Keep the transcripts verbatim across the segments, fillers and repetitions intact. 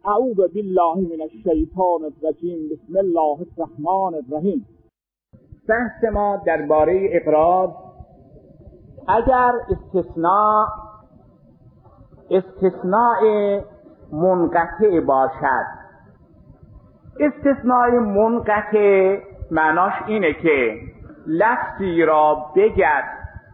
اعوذ بالله من الشیطان الرجیم. بسم الله الرحمن الرحیم. بحث ما درباره اقرار، اگر استثناء استثناء منقطع باشد. استثناء منقطع معناش اینه که لفظی را بگد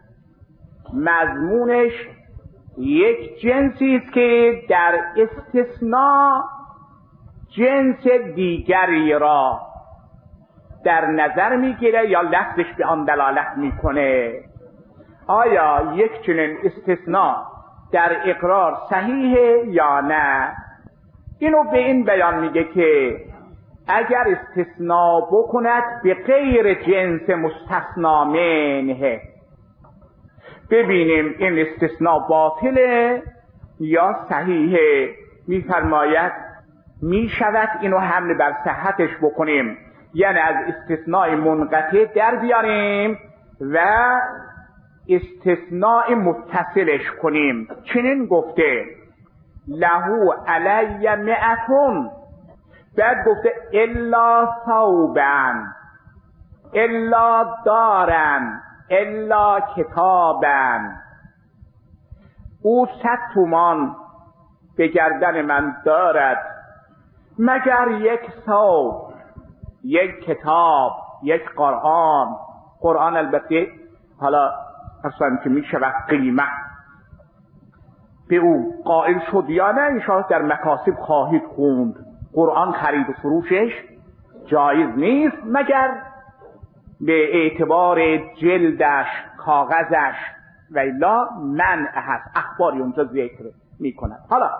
مضمونش یک جنسی است که در استثناء جنس دیگری را در نظر میگیره یا لفظش به آن دلالت میکنه. آیا یک چنین استثناء در اقرار صحیحه یا نه؟ اینو به این بیان میگه که اگر استثناء بکند به غیر جنس مستثنا منه، ببینیم این استثناء باطله یا صحیحه. میفرماید میشود اینو حمل بر صحتش بکنیم، یعنی از استثناء منقطع در بیاریم و استثناء متصلش کنیم. چنین گفته لهو علی مئتون، بعد گفته الا ثوبن، الا دارن، الا کتابن. او صد تومان به گردن من دارد مگر یک ثوب، یک کتاب، یک قرآن. قرآن البته حالا اصلا که می شود قیمت به او قائل شد یا نه انشاءالله در مکاسب خواهید خوند. قرآن خرید و فروشش جایز نیست مگر به اعتبار جلدش، کاغذش و الا منع هست. اخباری اونجا ذکر می کند. حالا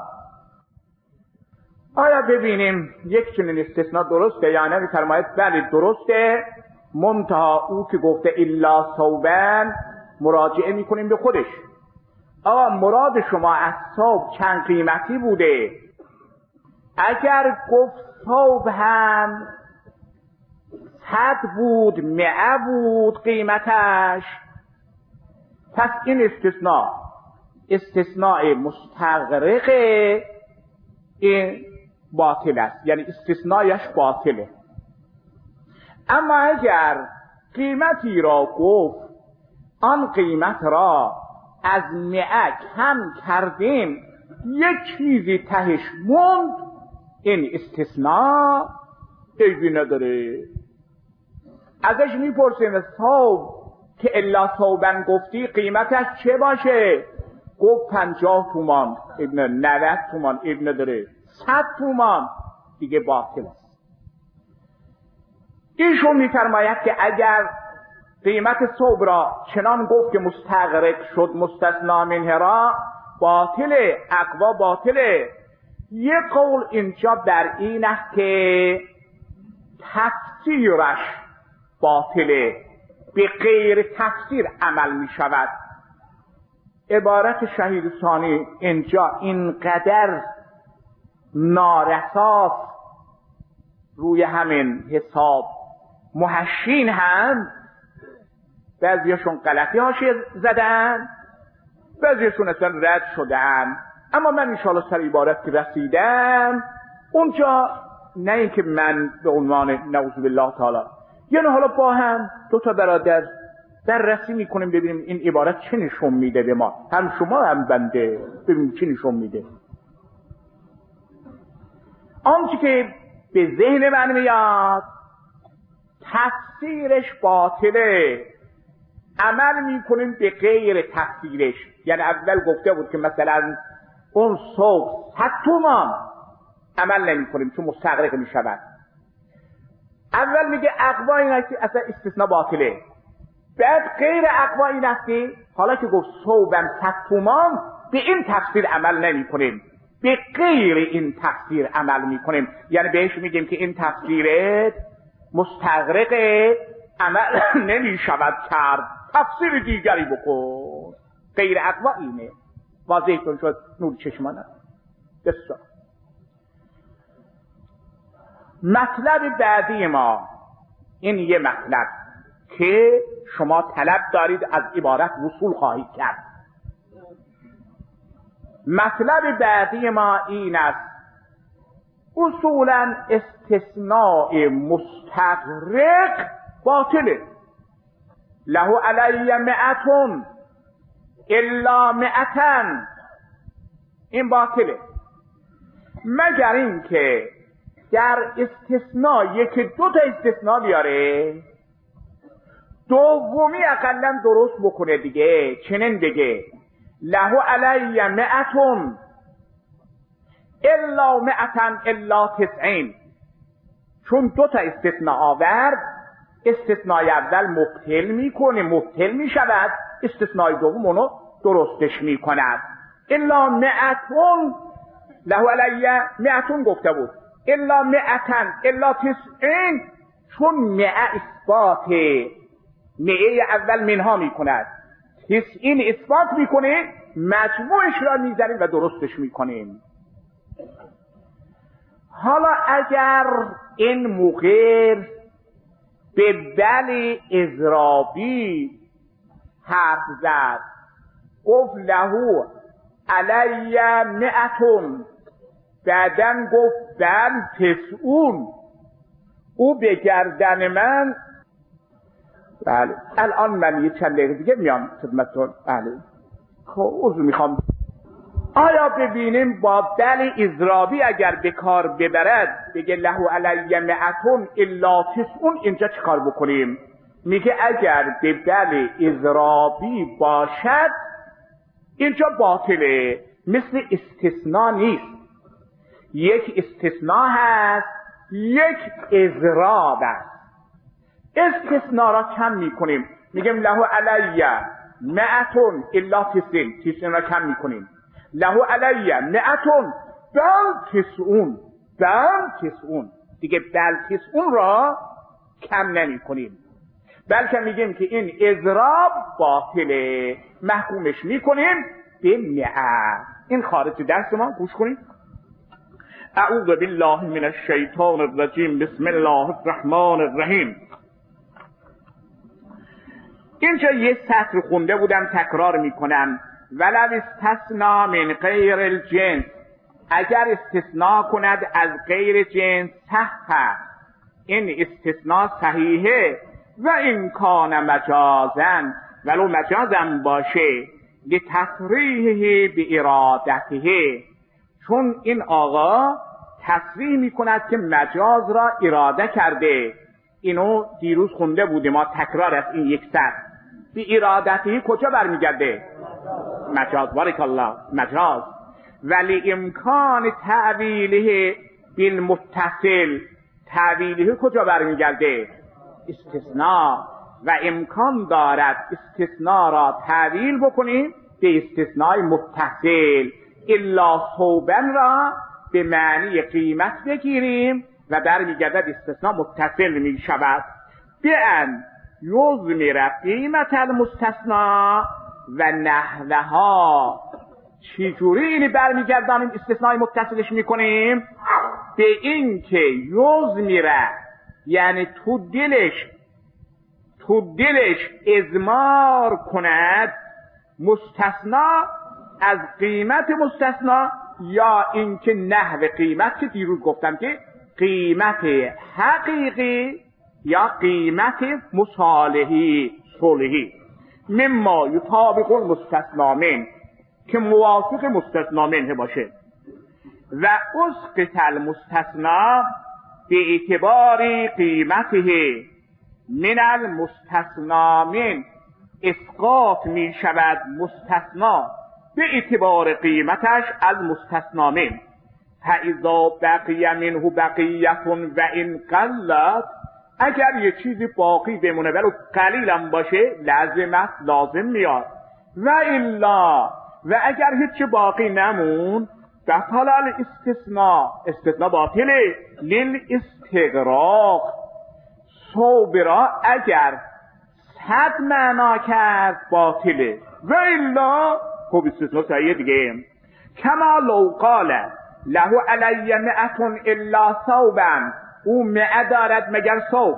آیا ببینیم یک چنین استثناء درسته یا نه؟ می‌فرماید بله درسته، منتها او که گفته الا ثوبن مراجعه میکنیم به خودش. آقا مراد شما از ثوب چند قیمتی بوده؟ اگر گفت ثوب هم صد بود، مئه بود قیمتش، پس این استثناء استثناء مستغرق این باطل است، یعنی استثنایش باطله. اما اگر قیمتی را گفت آن قیمت را از مئه کم کردیم یک چیزی تهش موند، این استثناء عیبی نداره. ازش میپرسیم ثوب که الا ثوبن گفتی قیمتش چه باشه؟ گفت پنجاه تومان، ابن نوت تومان، ابن نداره. صد تومان دیگه باطل است. ایشون میفرماید که اگر قیمت ثوب را چنان گفت که مستغرق شد مستثنا منه را، باطله، اقوا باطله. یک قول اینجا بر این است که تفسیرش باطله، به غیر تفسیر عمل می شود. عبارت شهید ثانی اینجا اینقدر نارساست روی همین حساب محشین هم بعضیشون غلطی هاشی زدن، بعضیشون اصلا رد شدن. اما من انشاءالله سر عبارت که رسیدم اونجا، نه اینکه من به عنوان نعوذ بالله تعالی، یعنی حالا با هم دو تا برادر بررسی میکنیم ببینیم این عبارت چه نشون میده به ما، هم شما هم بنده، ببینیم چه نشون میده. آنچه که به ذهن من میاد تفسیرش باطله، عمل میکنیم به غیر تفسیرش. یعنی اول گفته بود که مثلا اون ثوب صد تومان، عمل نمی کنیم چون مستغرق می شود. اول میگه اقوا این است که اصلا استثناء باطله، بعد غیر اقوا این است که حالا که گفت ثوبم صد تومان به این تفسیر عمل نمی کنیم، به غیر این تفسیر عمل می کنیم. یعنی بهش میگیم که این تفسیرت مستغرق عمل نمی شود کرد، تفسیر دیگری بکن. غیر اقوا اینه. واضح کن شد نور چشمانه. بسیار. مطلب بعدی ما این یه مطلب که شما طلب دارید از عبارت وصول خواهید کرد. مطلب بعدی ما این است اصولا استثناء مستغرق باطله. له علی مئتون الا مئتن، این باطله، مگر این که در استثناء یکی دو تا استثناء بیاره، دومی اقلا درست بکنه دیگه. چنین دیگه له علی مئتون الا مئتن الا تسعین، چون دو تا استثناء آورد، استثناء اول مبطل میکنه، مبطل میشود، استثناء دوم اونو درستش میکند. الا مئتون، له علی مئتون گفته بود، الا مئتن الا تسعین، چون مئه اثبات مئه اول منها میکند، تسعین اثبات میکنه، مجموعش را میزنیم و درستش میکنیم. حالا اگر این موقع به بل اضرابی حرف زد، گفت له علی مئتون، بعدن گفت بل تسعون، او به گردن من. بله الان من یه چند دقیقه دیگه میام خدمتتون. بله خب عذر میخوام. آیا ببینیم با بل اضرابی اگر به کار ببرد، بگه له علی مئتون الا تسعون، اینجا چه کار بکنیم؟ میگه اگر به بل اضرابی باشد اینجا باطله، مثل استثناء نیست. یک استثناء هست، یک اضراب است. استثناء را کم میکنیم، میگیم له علی مئتون الا تسعین، تسعین را کم میکنیم. له علی مئتون بل تسعون، بل تسعون، دیگه بل تسعون را کم نمی کنیم، بلکه میگیم که این اضراب باطله، محکومش میکنیم به مئه. این خارج درس ما، گوش کنید. اعوذ بالله من الشیطان الرجیم، بسم الله الرحمن الرحیم. اینجا یه سطر خونده بودم، تکرار میکنم. ولو استثنا من غیر الجنس، اگر استثناء کند از غیر جنس صح، این استثناء صحیحه. و این کان مجازن، ولو مجازم باشه، لتصریحه به ارادته، چون این آقا تصریح میکند که مجاز را اراده کرده. اینو دیروز خونده بودیم ما، تکرار از این یک سطر. به ارادته کجا برمیگرده؟ مجاز. بارک الله، مجاز. ولی امکان تعویله بالمتصل، تعویله کجا برمیگرده؟ استثناء. و امکان دارد استثناء را تعویل بکنیم به استثناء متصل. الا صوبن را به معنی قیمت بگیریم و برمیگردد استثناء متصل می شود. بیان یضمر قیمت المستثنا و نحوها. چجوری اینی برمیگردانیم استثناء متصلش میکنیم؟ به این که یضمر، یعنی تو دلش تو دلش اضمار کند مستثنا از قیمت مستثنا، یا اینکه نحو قیمت که دیروز گفتم که قیمت حقیقی یا قیمت مصالحی صلحی، مما یطابق المستثنا من، که موافق مستثنا منه باشه. و اسقط المستثنا به اعتبار قیمته من المستثنا من، اسقاط می شود مستثنا به اعتبار قیمتش از مستثنا من. فاذا بقی منه بقیت و این قلت، اگر یه چیزی باقی بمونه ولو قلیلم باشه لازمت لازم میاد. و الا، و اگر هیچ باقی نمون بطل الاستثناء، استثناء باطله. لیل استغراق، صوبرا اگر صد معنا کرد باطله. و الا خب استثناء صحیح دیگه. کما لو قال له علی مئتون الا ثوبا، او مئه دارد مگر ثوب.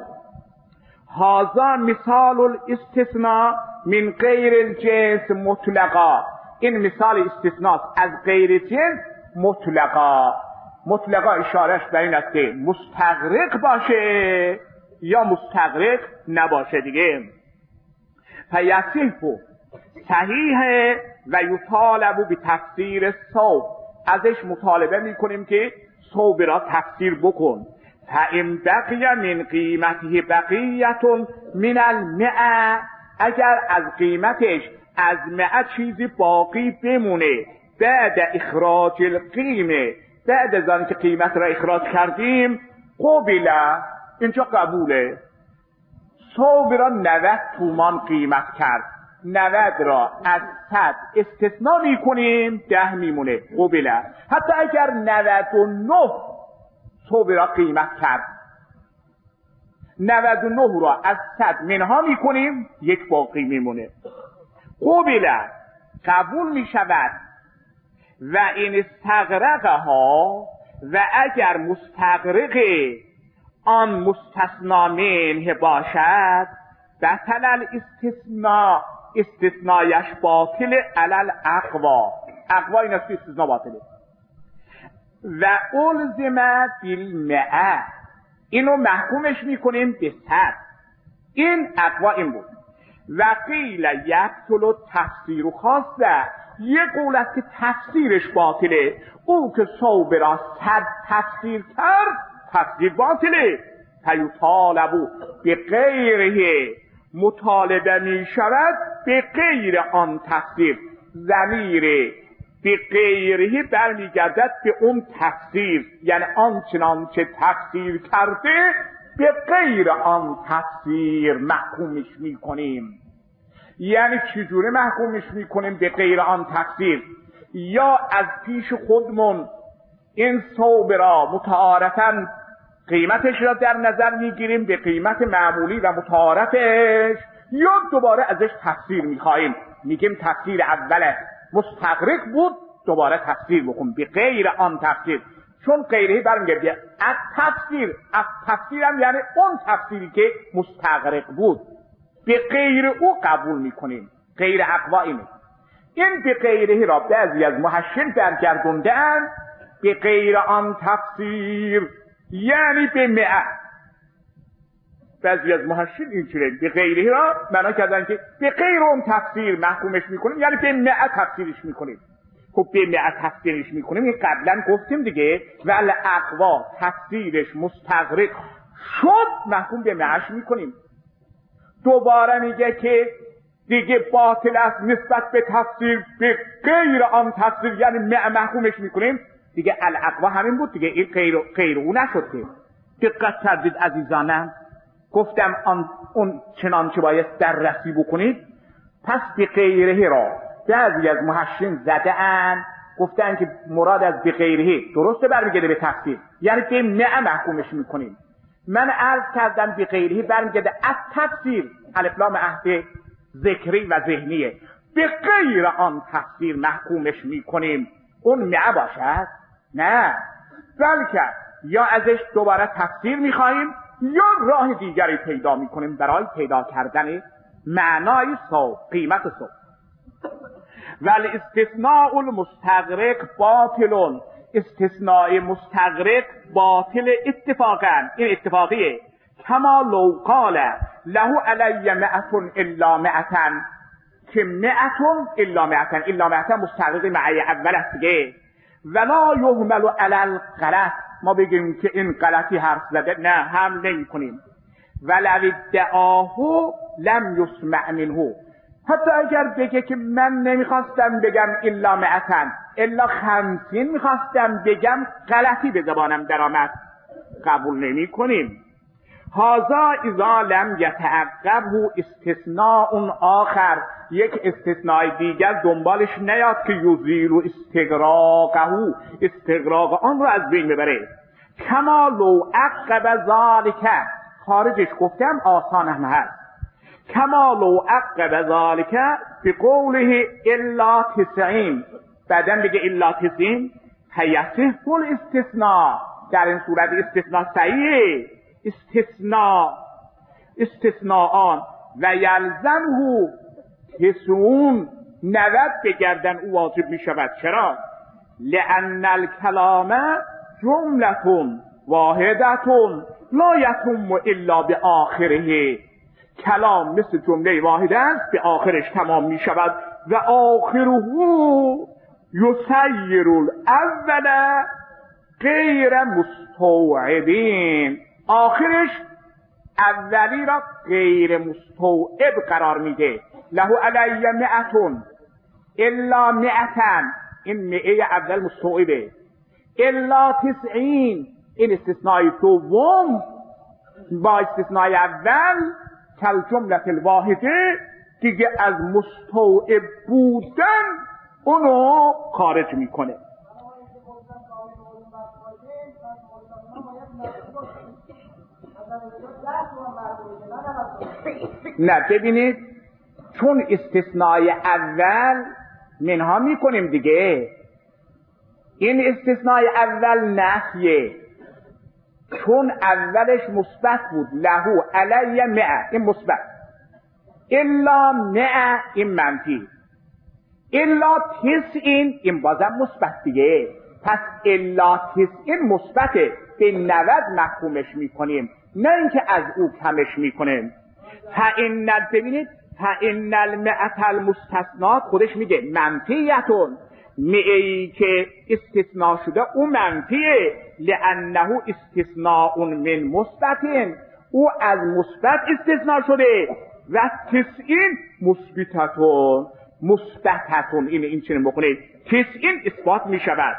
هذا مثال الاستثناء من غیر الجنس مطلقا، این مثال استثناء از غیر جنس مطلقا. مطلقا اشارش بر این است که مستغرق باشه یا مستغرق نباشه دیگه. فیصیح صحیحه و یطالب به تفسیر صوب، ازش مطالبه میکنیم که صوب را تفسیر بکن. فإن بقی من قیمته بقیت من المئة، اگر از قیمتش از مئة چیزی باقی بمونه بعد اخراج القیمه، بعد از آن که قیمت را اخراج کردیم، قبله، اینجا قبوله. صوب را نود تومان قیمت کرد، نود را از صد استثناء میکنیم، ده میمونه، قبله. حتی اگر نود و نه صوب را قیمت کرد، نود و نه را از صد منها میکنیم، یک باقی میمونه، قبله، قبول میشود. و این استغرقها، و اگر مستغرق آن مستثنا منه باشد، بطل الاستثناء، استثنایش باطل، علل اقوا، اقوا این است استثناء باطله. و الزم بالمئة، اینو محکومش میکنیم به صد. این اقوا این بود. و قیل یبطل تفسیر خاصه، یک قول است که تفسیرش باطله، او که صوب را صد تفسیر کرد تفسیر باطله. فیطالب به غیره، مطالبه می شود به غیر آن تفسیر. ضمیر به غیره برمیگردد به اون تفسیر، یعنی آن چنان که تفسیر کرده به غیر آن تفسیر محکومش می کنیم. یعنی چجوری محکومش می کنیم به غیر آن تفسیر؟ یا از پیش خودمون این صوب را متعارفاً قیمتش را در نظر میگیریم به قیمت معمولی و متعارفش، یا دوباره ازش تفسیر میخواهیم، میگیم تفسیر اول مستغرق بود، دوباره تفسیر بکن به غیر آن تفسیر. چون غیره برمیگرده از تفسیر، از تفسیر هم یعنی اون تفسیری که مستغرق بود، به غیر او قبول میکنیم. غیر اقوا اینه. این به غیره را بعضی از محشل برگردوندن به غیر آن تفسیر، یعنی به مئة. بعضی از محشل اینجوری به غیره را معنا کردن که به غیر اون تفسیر محکومش میکنیم، یعنی به مئة تفسیرش میکنیم. خب به مئة تفسیرش میکنیم، این قبلا گفتیم دیگه، ول اقوا تفسیرش مستغرق شد محکوم به مئة میکنیم. دوباره میگه که دیگه باطل است نسبت به تفسیر به غیر آن تفسیر، یعنی مئة محکومش میکنیم دیگه. الاقوا همین بود دیگه، این غیر غیر او نشد که. دقت کردید عزیزانم؟ گفتم آن اون چنانچه باید در رسی بکنید. پس به غیره را بعضی از محشین زده ان، گفتن که مراد از به غیره درسته برمیگرده به تفسیر، یعنی به مئة محکومش میکنیم. من عرض کردم به غیره برمیگرده از تفسیر، الف لام عهد ذکری و ذهنیه، به غیر آن تفسیر محکومش میکنیم. اون مئة باشد؟ نه، بلکه یا ازش دوباره تفسیر میخواهیم یا راه دیگری پیدا میکنیم برای پیدا کردن معنای صوب، قیمت صوب. ولی استثناء المستغرق باطل، استثناء مستغرق باطل اتفاقا، این اتفاقیه. کما لو قال له علی مئة الا مئة، که مئة الا مئة، الا مئة مستغرق معی اول است دیگه. ولا یحمل علی الغلط، ما بگیم که این غلطی حرف زده، نه هم نمی کنیم. ولو ادعاه لم یسمع منه، حتی اگر بگه که من نمیخواستم بگم الا مئة، الا خمسین میخواستم بگم، غلطی به زبانم درآمد، قبول نمی کنیم. هذا اذا لم یتعقبه استثناء آخر، یک استثناء دیگر دنبالش نیاد که یزیل استغراقه، استغراق آن رو از بین ببره. کما لو عقب ذالک، خارجش گفتم آسان هم هست. کما لو عقب ذالک بقوله الا تسعین، بعدن بگه الا تسعین، فیصح الاستثناء، در این صورت استثناء صحیحه. استثناء استثناءان و یلزمه تسعون، نود بگردن او واجب می شود. چرا؟ لأن الکلام جملتون واحدتون لا یتم الا به آخره. کلام مثل جمله واحده است، به آخرش تمام می شود. و آخره یسیر الاول غیر مستوعبین، آخرش اولی را غیر مستوعب قرار میده. له علی مئتون الا مئتن، این مئه اول مستوعبه. الا تسعین، این استثنای دوم با استثنای اول کل جمله الواحده دیگه از مستوعب بودن اونو خارج میکنه. نه ببینید، چون استثنای اول منها میکنیم دیگه، این استثنای اول نفیه، چون اولش مثبت بود. له علی مئه، این مثبت. الا مئه، این منفی. الا تسعین، این بازم مثبت دیگه. پس الا تسعین مثبته، به نود مفهومش میکنیم، نه اینکه از او کمش میکنیم. فإن، ببینید فإن المئة المستثنات خودش میگه منفیتون، مئه‌ای که استثناء شده او منفیه. لأنه استثناء من مثبتین، او از مثبت استثناء شده. و تسعین مثبتتون، مثبتتون، این این چنین بکنید. تسعین اثبات میشود.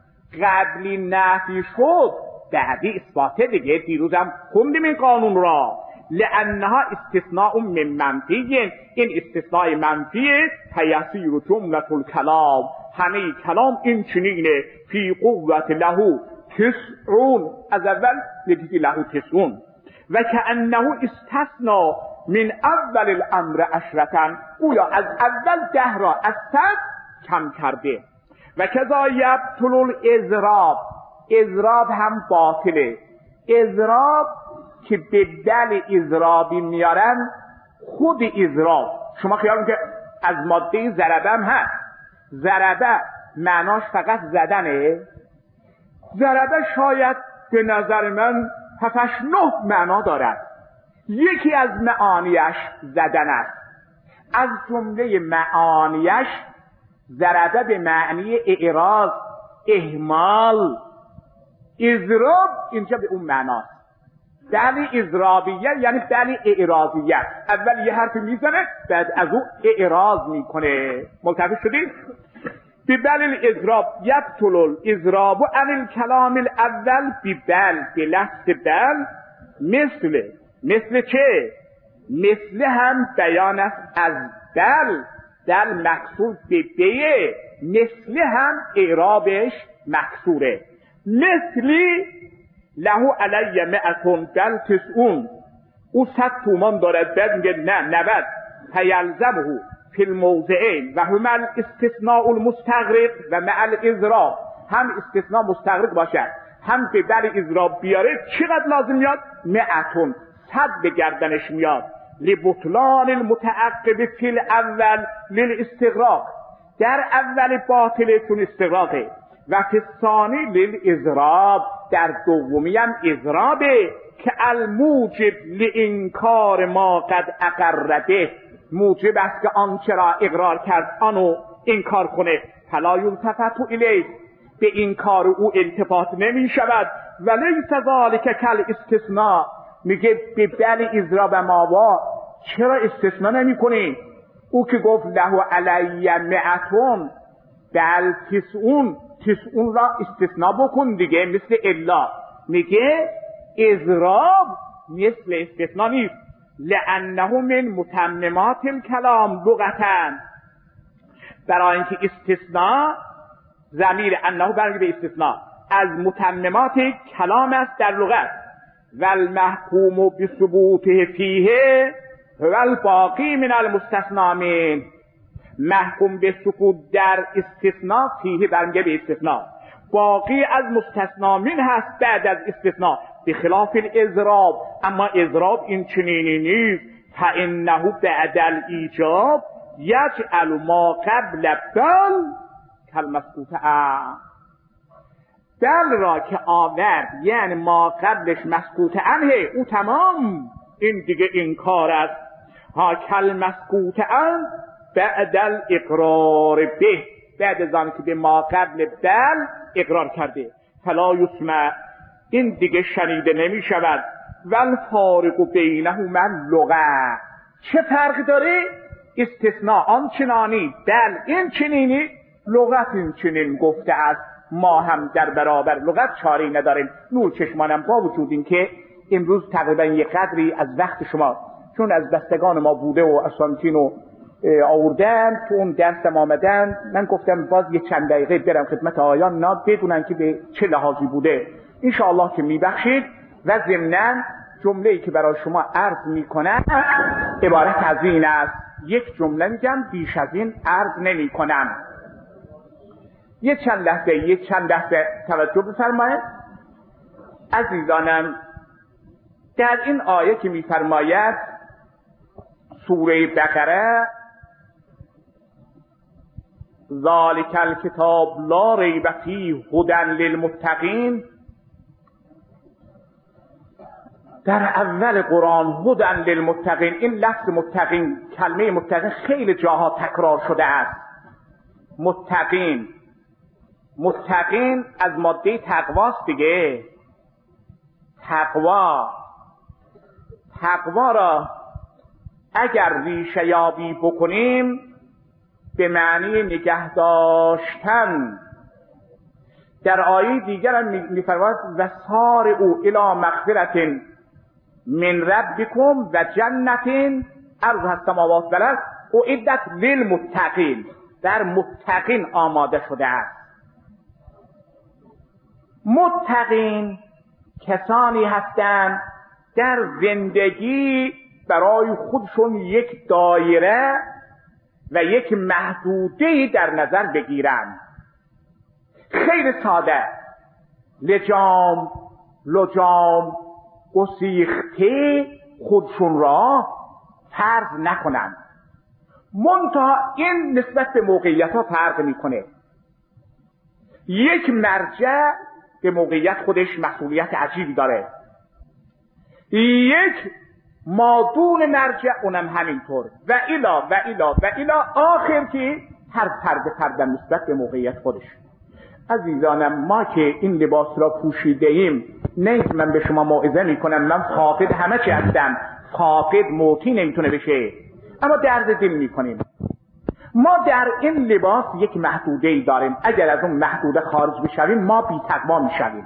قبلی نفی شد، بعدی اثباته دیگه. دیروزم خوندیم این قانون را. لأنها استثناء من منفی، این استثناء منفیه. فیصیر جملة الکلام، همه کلام این چنینه. فی قوت له تسعون، از اول یکی له تسعون. و کأنه استثناء من اول الامر عشرتن، اویا از اول ده را از صد کم کرده. و کذا یبطل الاضراب، اضراب هم باطله. اضراب که به دل اضرابی میارن، خود اضراب، شما خیال که از ماده ضربه هم هست. ضربه معناش فقط زدنه؟ ضربه شاید به نظر من هفتش نه معنا دارد. یکی از معانیش زدن است. از جمله معانیش ضربه به معنی اعراض، اهمال. اضراب اینجا به اون معناست. دلی اضرابیه یعنی دلی اعراضیه، اول یه حرف میزنه بعد از او اعراض میکنه. ملتفت شدید؟ ببل الاضراب یبطل الاضراب عن الکلام الاول ببل، به لفظ بل. مثل مثل چه؟ مثل هم بیان است از بل، دل مکسور به بیه، مثل هم اعرابش مکسوره. مثلی له علی مئتون بل تسعون، او صد تومان دارد، بعد میگه نه نود. فیلزمه فی الموضعین و هم الاستثناء المستغرق و مع الاضراب، هم استثناء مستغرق باشد هم به بل اضراب بیاره. چقدر لازم میاد؟ مئتون، صد به گردنش میاد. لبطلان المتعقب فی الاول للاستغراق، در اول باطله چون استغراقه. و فی الثانی للاضراب، در دومی هم اضرابه. که الموجب لانکار ما قد اقرده، موجب است که آنچه را اقرار کرد آنو انکار کنه. فلا یلتفت الیه، به انکار او التفات نمی شود. ولیس ذلک کل استثناء، میگه به بل اضراب ماوا چرا استثناء نمی کنی؟ او که گفت له علی مئتون بل تسعون، تسعون را استثناء بکن دیگه، مثل الا. میگه اضراب مثل استثناء نیست. لانه من متممات الکلام لغتا، برای اینکه استثناء ضمیر انه برمیگرده به استثناء، از متممات کلام است در لغت. و المحکوم بثبوته فیه هو الباقی من المستثنی منه، محکوم به سکوت در استثناء فیه برمیگرده به استثناء، باقی از مستثنی منه هست بعد از استثناء. بخلاف الاضراب، اما اضراب این چنینی نیست. فانه بعد الایجاب یجعل ما قبل بل کالمسکوت. دل را که آورد یعنی ما قبلش مسکوت عنه او تمام، این دیگه انکار است. ها کل مسکوت عنه بعد الاقرار به، بعد از آن که به ما قبل دل اقرار کرده. فلا یسمع، این دیگه شنیده نمی شود. ول فارق بینهما اللغة، چه فرق داره؟ استثناء آن چنانی، دل این چنینی، لغت این چنین گفته است. ما هم در برابر لغت چاری نداریم. نور چشمانم با وجود این که امروز تقریبا یک قدری از وقت شما، چون از بستگان ما بوده و اسانتین و آوردن تو اون درسم آمدن، من گفتم باز یه چند دقیقه برم خدمت آیان نا بدونن که به چه لحاظی بوده. انشاءالله که میبخشید. و ضمناً جمله‌ای که برای شما عرض میکنم عبارت از این است، یک جمله میگم، بیش از این عرض نمی کنم. یه چند لحظه یه چند لحظه توجه بفرمایید عزیزانم. در این آیه که میفرماید سوره بقره، ذالک الکتاب لا ریب فیه هدی للمتقین، در اول قرآن هدی للمتقین، این لفظ متقین، کلمه متقین خیلی جاها تکرار شده است. متقین متقین از ماده تقواست دیگه. تقوا تقوا را اگر ریشه یابی بکنیم به معنی نگه داشتن. در آیه دیگر هم می‌فرماید و سارعوا الی مغفرة من ربکم و جنة عرضها السماوات والارض اعدت للمتقین، در متقین آماده شده است. متقین کسانی هستند در زندگی برای خودشون یک دایره و یک محدوده در نظر بگیرند. خیلی ساده، لجام لجام گسیخته خودشون را فرض نکنند. منتها این نسبت به موقعیت ها فرق میکنه. یک مرجع به موقعیت خودش مسئولیت عجیبی داره، یک مادون مرجع اونم همینطور، و الا و الا و الا آخر که هر فرد فردم نسبت به موقعیت خودش. عزیزانم ما که این لباس را پوشیده ایم، نیست من به شما موعظه میکنم من فاقد همه چی هستم، فاقد موتی نمیتونه بشه، اما درد دل میکنیم. ما در این لباس یک محدوده ای داریم، اگر از اون محدوده خارج بشویم ما بی تقوا میشویم.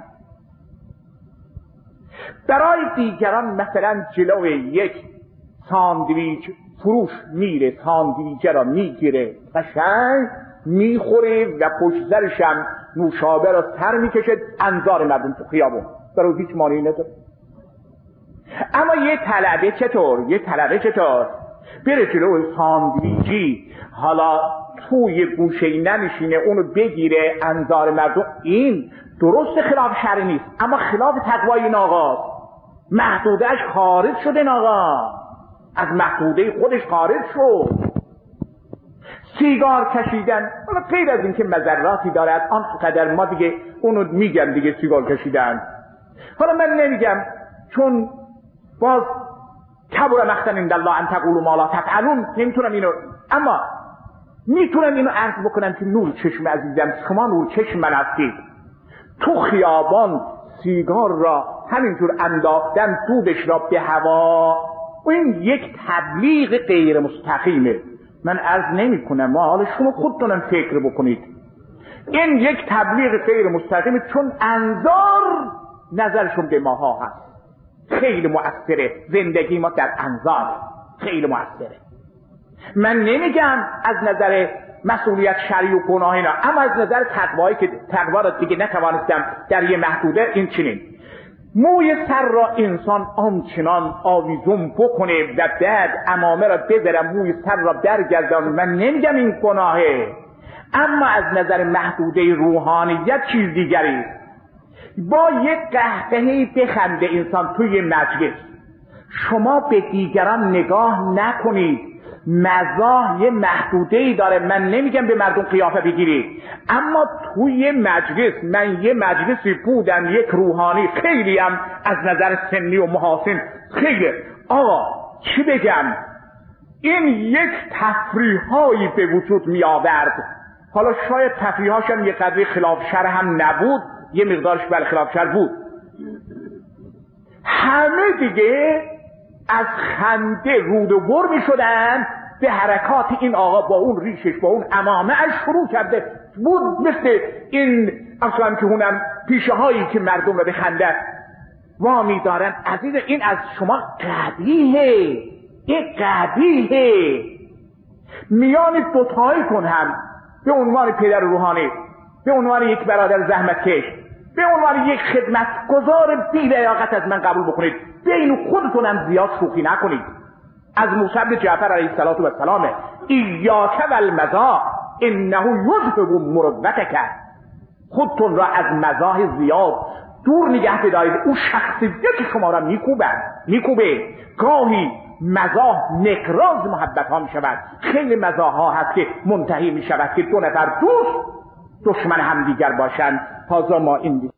برای دیگران مثلا جلو یک ساندویچ فروش میره، ساندویچ را میگیره قشنگ میخوره و پشت سرش هم نوشابه را سر میکشه انظار مردم تو خیابون، برای هیچ مانعی نداره. اما یه طلبه چطور؟ یه طلبه چطور؟ بره جلو ساندویچی حالا توی گوشه ننشینه اونو بگیره انظار مردم، این درست خلاف شرع نیست، اما خلاف تقوای این آقا، محدودهش خارج شده این آقا، از محدوده خودش خارج شد. سیگار کشیدن، حالا غیر از این که مضراتی دارد آنقدر ما دیگه اونو میگم دیگه سیگار کشیدن، حالا من نمیگم چون باز کبر مقتا عند الله ان تقولوا ما لا تفعلون نمیتونم اینو، اما میتونم اینو عرض بکنم که نور چشم عزیزم، شما نور چشم من هستید. تو خیابان سیگار را همینطور انداختن دودش را به هوا، این یک تبلیغ غیر مستقیمه. من عرض نمی کنم، ما حالا شما خودتونم فکر بکنید، این یک تبلیغ غیر مستقیمه، چون انظار نظرشون به ماها هست، خیلی مؤثره. زندگی ما در انظار خیلی مؤثره. من نمیگم از نظر مسئولیت شرعی و گناه اینا، اما از نظر تقوایی که تقوا را دیگه نتوانستم در یه محدوده، این چنین موی سر را انسان آنچنان آویزون بکنه و بعد امامه را بذارم موی سر را برگردان، من نمیگم این گناهه، اما از نظر محدوده روحانیت چیز دیگری. با یک قهقهی بخنده انسان توی مجلس، شما به دیگران نگاه نکنید، مزاح یه محدوده‌ای داره. من نمیگم به مردم قیافه بگیرید، اما توی مجلس، من یه مجلسی بودم، یک روحانی خیلی هم از نظر سنی و محاسن خیلی، آقا چی بگم، این یک تفریحایی به وجود می آورد. حالا شاید تفریحاش هم یه قدری خلاف شرع هم نبود، یه مقدارش بل خلاف شرع بود. همه دیگه از خنده رود و بر می شدن به حرکات این آقا با اون ریشش، با اون عمامه اش شروع کرده بود، مثل این اصلا که اونم پیشه هایی که مردم رو به خنده وامی دارن. عزیز این از شما قبیحه، این قبیحه. میان دوتایی کن هم به عنوان پدر روحانی، به عنوان یک برادر زحمتکش، به عنوان یک خدمتگزار بی لیاقت از من قبول بکنید. بین خودتون هم زیاد شوخی نکنید. از موسی بن جعفر علیه السلام ایاک و المزاح انه یذهب مروتک، خودتون را از مزاح زیاد دور نگه بدارید. او شخصیت شما را میکوبه میکوبه گاهی مزاح نقراض محبت ها می شود. خیلی مزاح ها هست که منتهی می شود که دو نفر دوست دشمن هم دیگر باشند. تازه ما این